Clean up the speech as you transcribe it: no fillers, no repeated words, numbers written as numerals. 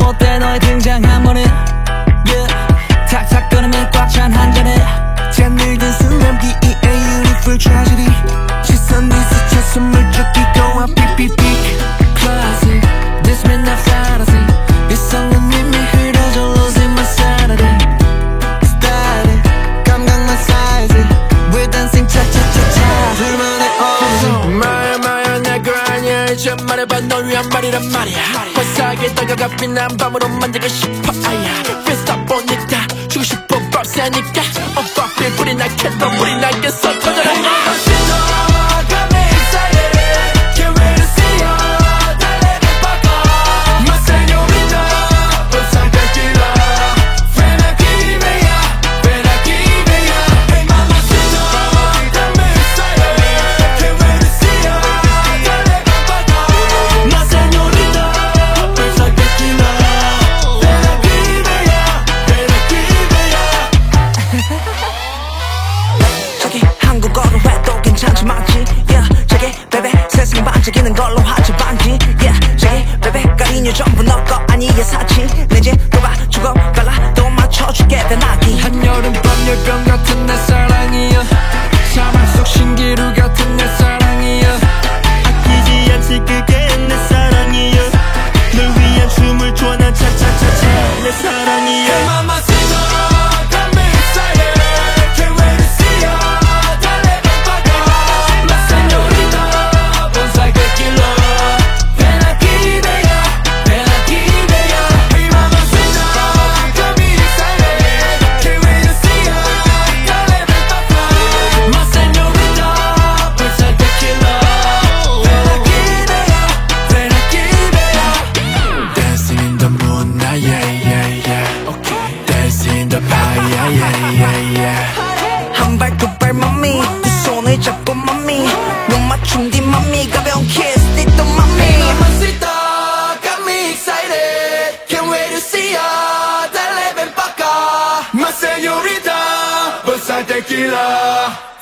못해 너의 등장 한 번에 yeah. 탁탁 끊으면 꽉 찬 한 잔에 잠들던 순간 BEA Unique Tragedy 시선 네 스쳐 숨을 쫓기고 삐삐삐 Classic This midnight fantasy 이성은 이미 흐려져 losing my sanity Static 감각만 size We're dancing cha-cha-cha-cha 둘만의 odyssey 마야 내거 아니야 이제 말해봐 널 위한 말이란 말이야 화사하게 다가가 빛난 밤으로 만들고 싶어 아야 Fist 보니까 주고 싶어 박사니까 엇박비 불이 나게 더 불이 나겠어 터져라 한국어로 해도 괜찮지 맞지 yeah 저기 베베 세상 반짝이는 걸로 하지 반지 yeah 저기 베베 가리뉴 전부 너 거 아니야 사치 내제 도봐 주고 갈라 또 맞춰줄게 대나기 한여름 밤 열병 같은 내 사랑이여 사막 속 신기루 같은 내 사랑이여 아끼지 않지 그게 내 사랑이여 널 위한 춤을 춰 난 차차차차 내 사랑이여 한 발 두 발 맘미 두 손을 잡고 맘미 눈 맞춘 뒤 맘미 가벼운 kiss 띠또 맘미 Mamacita got me excited Can't wait to see ya Dale ven pa' acá My señorita Bolsa tequila